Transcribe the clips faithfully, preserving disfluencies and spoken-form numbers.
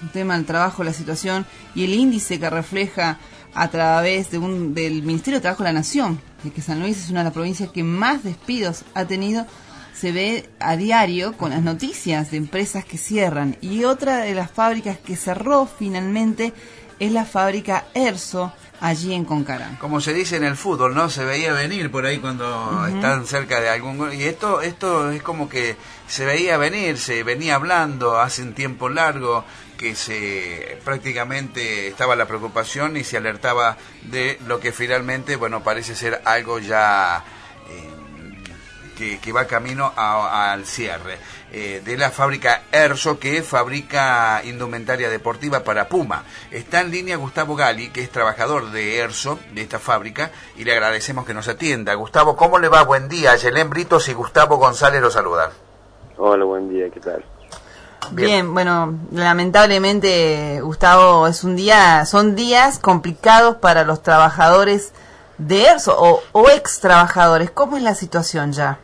un tema del trabajo, la situación y el índice que refleja a través de un del Ministerio de Trabajo de la Nación, de que San Luis es una de las provincias que más despidos ha tenido, se ve a diario con las noticias de empresas que cierran. Y otra de las fábricas que cerró finalmente es la fábrica Erso, allí en Concarán. Como se dice en el fútbol, ¿no? Se veía venir por ahí cuando uh-huh. están cerca de algún gol. Y esto esto es como que se veía venir, se venía hablando hace un tiempo largo, que se prácticamente estaba la preocupación y se alertaba de lo que finalmente, bueno, parece ser algo ya eh, que, que va camino a, a, al cierre. Eh, de la fábrica Erso, que fabrica indumentaria deportiva para Puma. Está en línea Gustavo Gali, que es trabajador de Erso, de esta fábrica, y le agradecemos que nos atienda. Gustavo, ¿cómo le va? Buen día. Yelén Britos y Gustavo González lo saludan. Hola, buen día, ¿qué tal? Bien. Bien, bueno, lamentablemente, Gustavo, es un día, son días complicados para los trabajadores de Erso o, o ex trabajadores. ¿Cómo es la situación ya?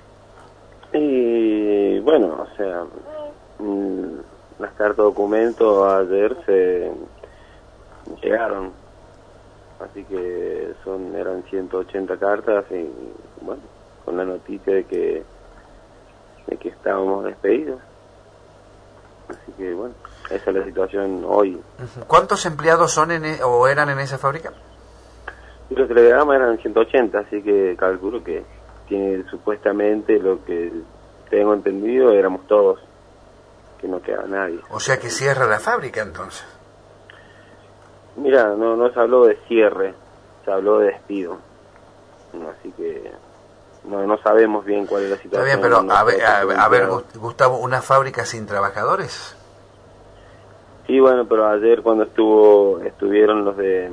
Y bueno, o sea, las cartas de documento ayer se llegaron, así que son eran ciento ochenta cartas y bueno, con la noticia de que de que estábamos despedidos. Así que bueno, esa es la situación hoy. ¿Cuántos empleados son en e, o eran en esa fábrica? Los telegramas eran ciento ochenta, así que calculo que tiene supuestamente, lo que tengo entendido, éramos todos, que no queda nadie. O sea que cierra la fábrica entonces. Mira, no, no se habló de cierre, se habló de despido, así que no, no sabemos bien cuál es la situación. Está bien, pero no a, ver, a, a ver, Gustavo, ¿una fábrica sin trabajadores? Sí, bueno, pero ayer cuando estuvo estuvieron los de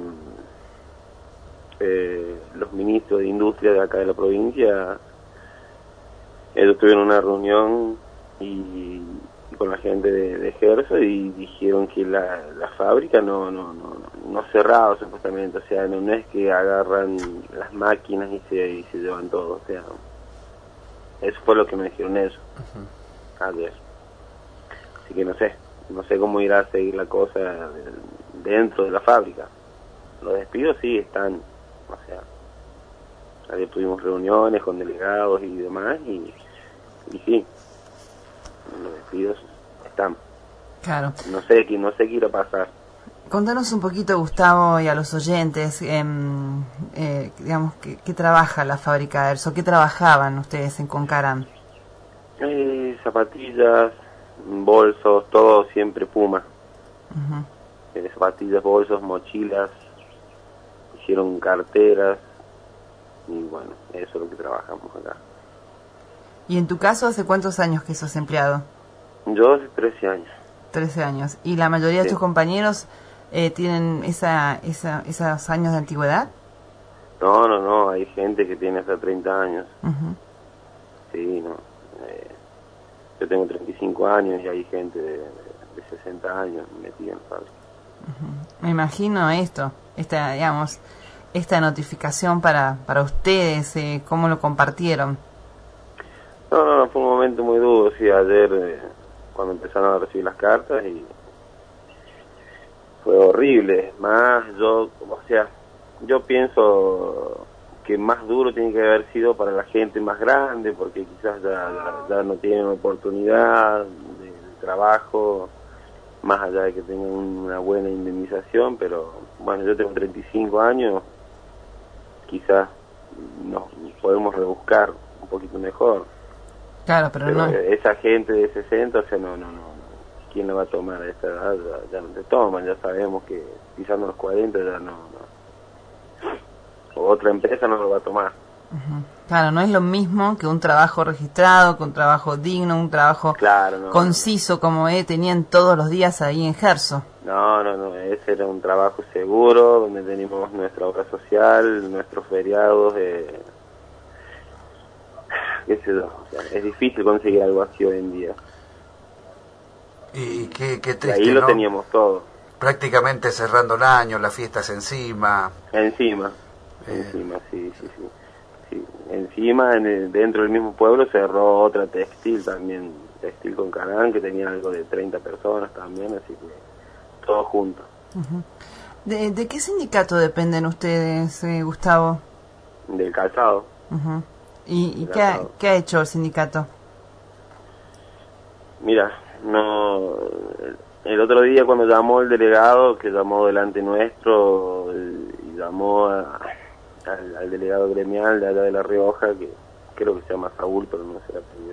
eh, los ministros de industria de acá de la provincia, ellos tuvieron una reunión y, y con la gente de, de Erso y dijeron que la, la fábrica no no no no cerraba supuestamente, o sea, no, no es que agarran las máquinas y se, y se llevan todo, o sea, eso fue lo que me dijeron ellos uh-huh. ayer. Así que no sé, no sé cómo irá a seguir la cosa dentro de la fábrica. Los despidos sí están, o sea, ayer tuvimos reuniones con delegados y demás y, y sí, los despidos están. Claro. No sé, no sé qué irá a pasar. Contanos un poquito, Gustavo, y a los oyentes, eh, eh, digamos, ¿qué, qué trabaja la fábrica Erso? ¿Qué trabajaban ustedes en Concarán? Eh, zapatillas, bolsos, todo siempre Puma. Uh-huh. Eh, zapatillas, bolsos, mochilas, hicieron carteras y bueno, eso es lo que trabajamos acá. ¿Y en tu caso hace cuántos años que sos empleado? Yo hace trece años. trece años. ¿Y la mayoría sí. de tus compañeros eh, tienen esa, esa, esos años de antigüedad? No, no, no, hay gente que tiene hasta treinta años. Uh-huh. Sí, no. Eh, yo tengo treinta y cinco años y hay gente de, de, de sesenta años metida en fábrica. Uh-huh. Me imagino esto, esta, digamos, esta notificación para, para ustedes, eh, ¿cómo lo compartieron? No, no, no, fue un momento muy duro, sí, ayer eh, cuando empezaron a recibir las cartas y fue horrible. Más yo, o sea, yo pienso que más duro tiene que haber sido para la gente más grande, porque quizás ya, ya, ya no tienen oportunidad de, de trabajo, más allá de que tengan una buena indemnización, pero bueno, yo tengo treinta y cinco años, quizás nos podemos rebuscar un poquito mejor. Claro, pero, pero no. Esa gente de sesenta, o sea, no, no, no. ¿Quién la va a tomar a esta edad? Ya, ya no te toman, ya sabemos que pisando los cuarenta ya no, no. O otra empresa no lo va a tomar. Uh-huh. Claro, no es lo mismo que un trabajo registrado, que un trabajo digno, un trabajo claro, no, conciso no. como eh, tenían todos los días ahí en Erso. No, no, no, ese era un trabajo seguro, donde teníamos nuestra obra social, nuestros feriados, eh, qué sé yo, o sea, es difícil conseguir algo así hoy en día. Y qué, qué triste, y ahí lo ¿no? teníamos todo. Prácticamente cerrando el año, las fiestas encima. Encima, eh. encima, sí, sí, sí. sí. Encima, en el, dentro del mismo pueblo cerró otra textil también, textil Concarán, que tenía algo de treinta personas también, así que juntos. Uh-huh. ¿De, ¿De qué sindicato dependen ustedes, eh, Gustavo? Del calzado. Uh-huh. ¿Y, y qué, ha, qué ha hecho el sindicato? Mira, no, el otro día cuando llamó el delegado, que llamó delante nuestro, y llamó a, al, al delegado gremial de allá de La Rioja, que creo que se llama Saúl, pero no sé la apellido.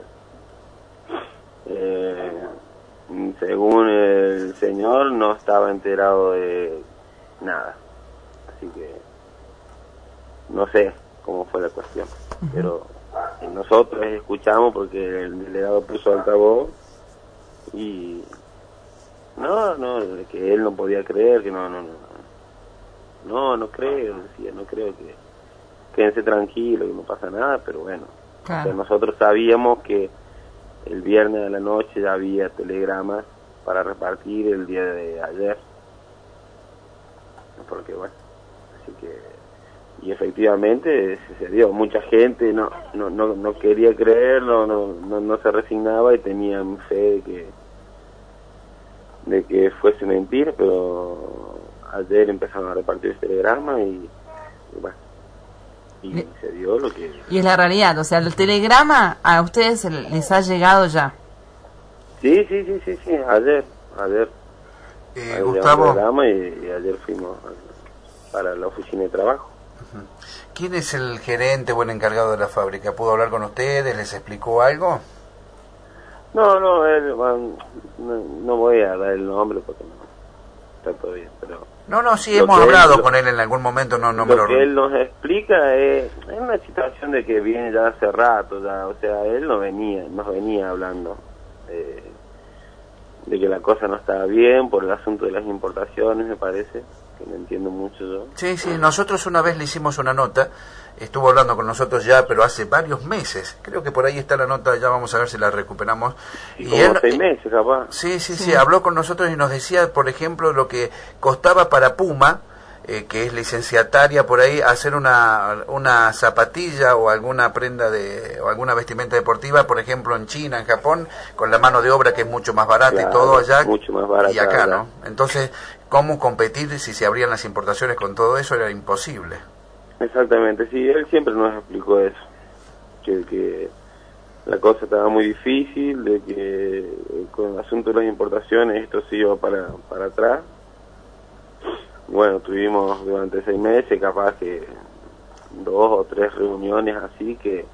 Eh, según el señor, no estaba enterado de nada. Así que no sé cómo fue la cuestión. Uh-huh. Pero nosotros escuchamos porque el delegado puso altavoz y no, no, que él no podía creer, que no, no, no, no, no creo, decía, no creo que quédense tranquilos, que no pasa nada, pero bueno, claro. O sea, nosotros sabíamos que el viernes de la noche ya había telegramas para repartir el día de ayer, porque bueno, así que y efectivamente se dio, mucha gente no no no, no quería creerlo, no, no no se resignaba y tenían fe de que de que fuese mentira, pero ayer empezaron a repartir el telegrama y, y bueno, y y se dio lo que... Y es la realidad, o sea, el telegrama a ustedes les ha llegado ya. Sí, sí, sí, sí, sí, ayer, ayer. Eh, ayer Gustavo. Telegrama y, y ayer fuimos a, para la oficina de trabajo. ¿Quién es el gerente o el encargado de la fábrica? ¿Pudo hablar con ustedes? ¿Les explicó algo? No, no, él, bueno, no, no voy a dar el nombre porque no está todo bien, pero... No, no, sí, hemos hablado él, con él en algún momento, no, no lo me lo... que él nos explica es, es una situación de que viene ya hace rato, ya, o sea, él no venía, nos venía hablando eh, de que la cosa no estaba bien por el asunto de las importaciones, me parece, que no entiendo mucho yo. Sí, sí, nosotros una vez le hicimos una nota, estuvo hablando con nosotros ya, pero hace varios meses, creo que por ahí está la nota, ya vamos a ver si la recuperamos. Y, y como él, seis meses, capaz. Sí, sí, sí, sí, habló con nosotros y nos decía, por ejemplo, lo que costaba para Puma, eh, que es licenciataria por ahí, hacer una una zapatilla o alguna prenda de o alguna vestimenta deportiva, por ejemplo, en China, en Japón, con la mano de obra que es mucho más barata, claro, y todo allá, mucho más barata, y acá, ¿verdad? ¿no? Entonces, ¿cómo competir si se abrían las importaciones con todo eso? Era imposible. Exactamente, sí, él siempre nos explicó eso, que, que la cosa estaba muy difícil, de que con el asunto de las importaciones esto se iba para, para atrás. Bueno, tuvimos durante seis meses capaz que dos o tres reuniones así que,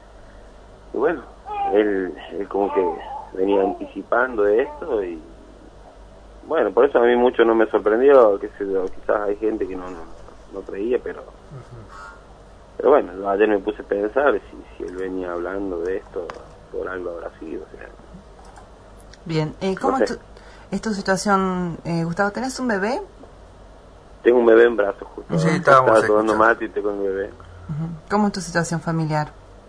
y bueno, él, él como que venía anticipando de esto y bueno, por eso a mí mucho no me sorprendió, que se, quizás hay gente que no, no, no creía, pero uh-huh. pero bueno, yo ayer me puse a pensar si, si él venía hablando de esto, por algo habrá sido. O sea, bien, eh, ¿cómo no es, sé. tu, es tu situación, eh, Gustavo? ¿Tenés un bebé? Tengo un bebé en brazos justo. Sí, estábamos Estaba tomando mate y tengo un bebé. Uh-huh. ¿Cómo es tu situación familiar?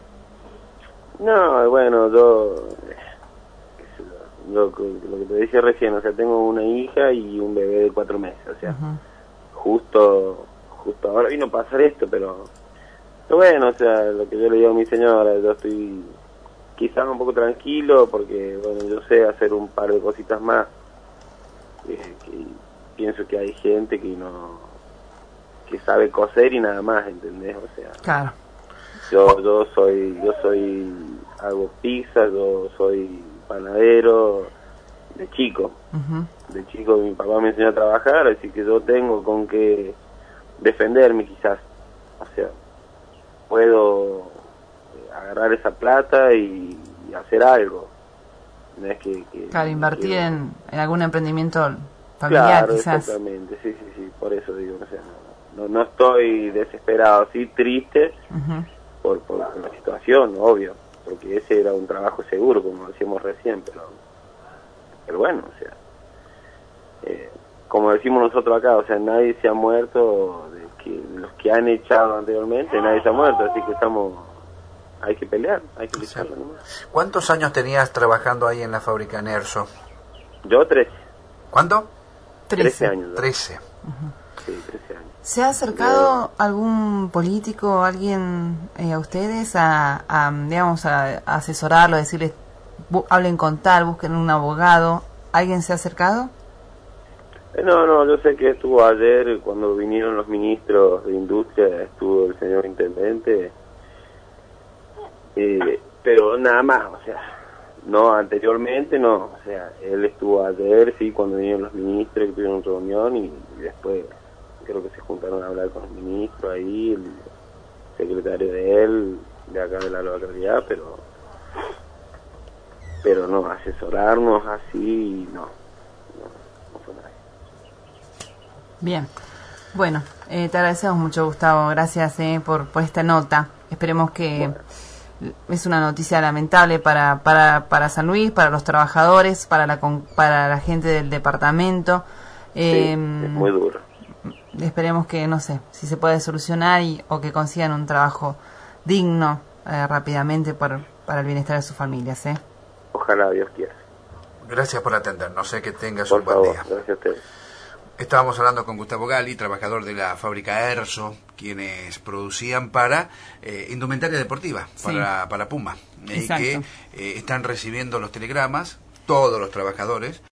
No, bueno, yo... Lo, lo que te decía recién, o sea, tengo una hija y un bebé de cuatro meses, o sea, uh-huh. justo justo ahora vino a pasar esto, pero, pero bueno, o sea, lo que yo le digo a mi señora, yo estoy quizás un poco tranquilo porque, bueno, yo sé hacer un par de cositas más, eh, que pienso que hay gente que no, que sabe coser y nada más, ¿entendés? O sea, claro. yo yo soy, yo soy, hago pizza, yo soy panadero de chico, uh-huh. de chico mi papá me enseñó a trabajar, así que yo tengo con qué defenderme quizás, o sea, puedo agarrar esa plata y, y hacer algo, no es que, que claro, invertir que, en, en algún emprendimiento familiar, claro, quizás. Exactamente, sí, sí, sí, por eso digo, o sea, no, no, no estoy desesperado, sí triste, uh-huh. por, por la situación, obvio, porque ese era un trabajo seguro, como decíamos recién, pero pero bueno, o sea, eh, como decimos nosotros acá, o sea, nadie se ha muerto, de que los que han echado anteriormente, nadie se ha muerto, así que estamos, hay que pelear, hay que luchar. Sí. ¿No? ¿Cuántos años tenías trabajando ahí en la fábrica en Erso? Yo trece. ¿Cuánto? Trece años. Trece. Uh-huh. Sí, trece años. ¿Se ha acercado algún político o alguien eh, a ustedes a, a, digamos, a, a asesorarlo, a decirles, bu- hablen con tal, busquen un abogado? ¿Alguien se ha acercado? Eh, no, no, yo sé que estuvo ayer cuando vinieron los ministros de Industria, estuvo el señor intendente, eh, pero nada más, o sea, no, anteriormente no, o sea, él estuvo ayer, sí, cuando vinieron los ministros que tuvieron reunión y, y después creo que se juntaron a hablar con los ministros ahí, el secretario de él, de acá de la localidad, pero pero no, asesorarnos así, no, no, no fue nada. Bien, bueno, eh, te agradecemos mucho, Gustavo, gracias eh, por, por esta nota, esperemos que... Bueno. Es una noticia lamentable para, para, para San Luis, para los trabajadores, para la, para la gente del departamento. Eh, sí, es muy duro. Esperemos que, no sé, si se puede solucionar y, o que consigan un trabajo digno eh, rápidamente por, para el bienestar de sus familias. ¿eh? Ojalá, Dios quiera. Gracias por atendernos, no sé que tengas por un buen favor, día. Gracias a ustedes. Estábamos hablando con Gustavo Gali, trabajador de la fábrica Erso, quienes producían para eh, indumentaria deportiva, sí. para, para Puma, y Exacto. que eh, están recibiendo los telegramas, todos los trabajadores,